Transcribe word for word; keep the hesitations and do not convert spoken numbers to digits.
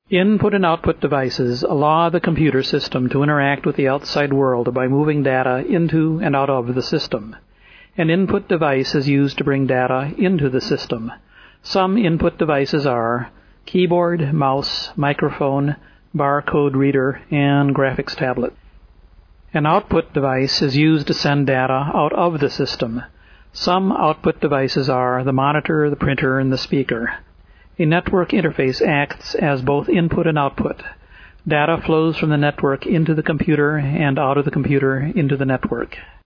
Input and output devices allow the computer system to interact with the outside world by moving data into and out of the system. An input device is used to bring data into the system. Some input devices are keyboard, mouse, microphone, barcode reader, and graphics tablet. An output device is used to send data out of the system. Some output devices are the monitor, the printer, and the speaker. A network interface acts as both input and output. Data flows from the network into the computer and out of the computer into the network.